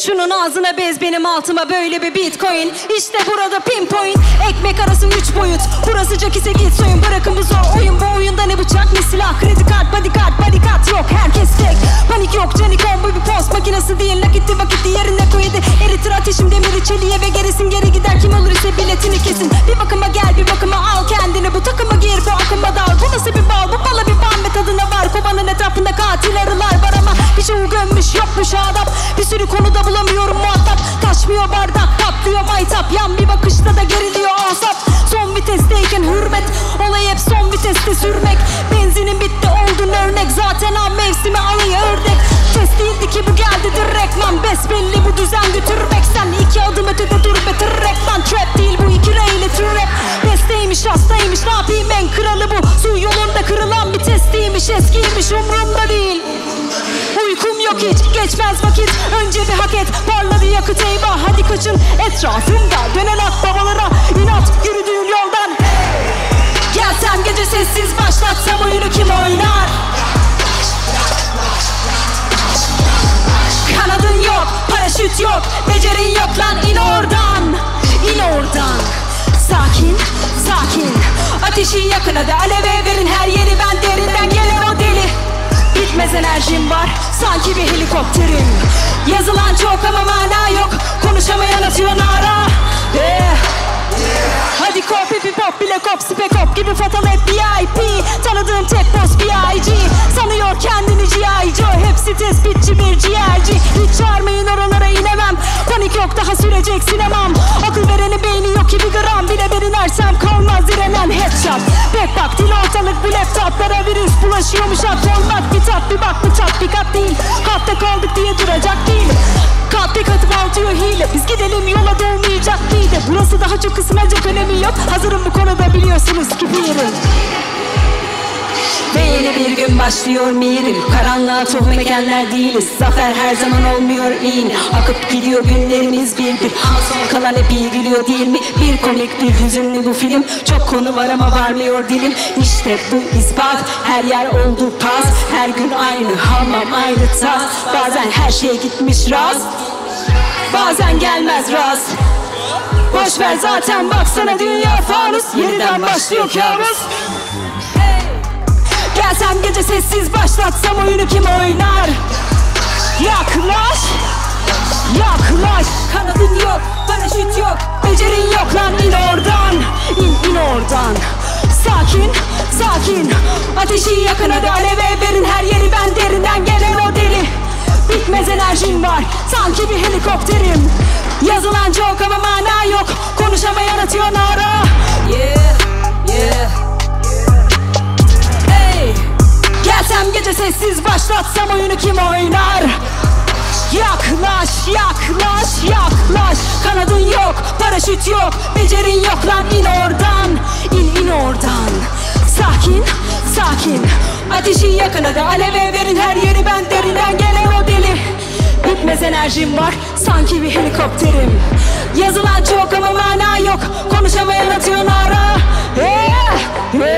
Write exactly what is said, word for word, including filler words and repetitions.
Şunun ağzına bez, benim altıma böyle bir bitcoin. İşte burada pinpoint, ekmek arası üç boyut. Burası Jack ise git soyun, bırakın bu zor oyun. Bu oyunda ne bıçak ne silah, kredi kart, bodyguard, bodyguard yok, herkes tek. Panik yok, Canicom bu bir post makinesi değil. Nakitli vakitli yerine koydu, eritir ateşim demiri çeliğe ve gerisin geri gider. Kim alır ise biletini kesin. Bir bakıma gel, bir bakıma al kendini, bu takıma gir, bu akıma dal. Bu nasıl bir bal, bu bala bir bambe tadına var. Kovanın etrafında katil arılar var ama bir çoğu gömmüş, yokmuş adap. Bir sürü konuda bulamıyorum muhatap. Taşmıyor bardak, patlıyor maytap. Yan bir bakışta da geriliyor asap. Son vitesteyken hürmet, olay hep son viteste sürmek. Benzinin bitti oldun örnek, zaten an mevsimi alayı ördek. Test değildi ki bu geldi direktman, besbelli bu düzen götürmek. Sen iki adım ötede dur be tırrekman. Trap değil bu, iki reyli trap. Besteymiş hastaymış, ne yapayım en kralı bu. Su yolunda kırılan bir testiymiş, eskiymiş umurumda değil. Uykum yok hiç, geçmez vakit, önce bir hak et. Parladı yakıt eyvah, hadi kaçın etrafımda dönen at babalara inat yürüdüğün yoldan. Gelsem gece sessiz başlatsam oyunu kim oynar? Kanadın yok, paraşüt yok, becerin yok lan, in oradan, in oradan. Sakin, sakin, ateşi yakın hadi aleve verin her yeri, ben derinden gelen o deli. Bitmez enerjim var, sanki bir helikopterim. Yazılan çok ama mana yok, konuşamayan atıyor nara. Yeah. Hadi kop, hip hop, bile kop, spek hop gibi fatal hep V I P. Tanıdığım tek boss B I G, sanıyor kendini G I Joe. Hepsi tespitçi bir ciğerci, hiç çağırmayın oralara inemem. Panik yok, daha sürecek sinemam. Akıl verenin beyni yok ki bir gram, bile ben inersem kalmaz direnen headshot. Pek bak dil ortalık bu laptoplara virüs bulaşıyormuş, at olmak bir tat bir bak bu tat bir kat değil. Kapta kaldık diye duracak değil. Kat bir katıp altıyor hile, biz gidelim yola dolmayacak değil de. Burası daha çok ısınacak, önemi yok, hazırım bu konuda biliyorsunuz ki birim. Ve yeni bir gün başlıyor mirim, karanlığa tohum ekenler değiliz. Zafer her zaman olmuyor iğne, akıp gidiyor günlerimiz bir bir. Son kalan hep iyi gülüyor değil mi? Bir komik bir hüzünlü bu film, çok konu var ama varmıyor dilim. İşte bu ispat, her yer oldu pas. Her gün aynı hamam aynı tas. Bazen her şey gitmiş rast, bazen gelmez rast. Boş ver zaten baksana dünya fanus, yeniden başlıyor kabus. Gelsem gece sessiz başlatsam oyunu kim oynar? Yaklaş, yaklaş. Kanadın yok, paraşüt yok, becerin yok lan, in oradan, in in oradan. Sakin, sakin, ateşi yakın hadi aleve verin her yeri, ben derinden gelen o deli. Bitmez enerjim var, sanki bir helikopterim. Yazılan çok ama mana yok, konuşamayan atıyor nara. Yeah, yeah. Gelsem gece sessiz başlatsam oyunu kim oynar? Yaklaş, yaklaş, yaklaş. Kanadın yok, paraşüt yok, becerin yok lan, in oradan, in in oradan. Sakin, sakin, ateşi yakın hadi aleve verin her yeri, ben derinden gelen o deli. Bitmez enerjim var, sanki bir helikopterim. Yazılan çok ama mana yok, konuşamayan atıyor nara. Yeah, yeah.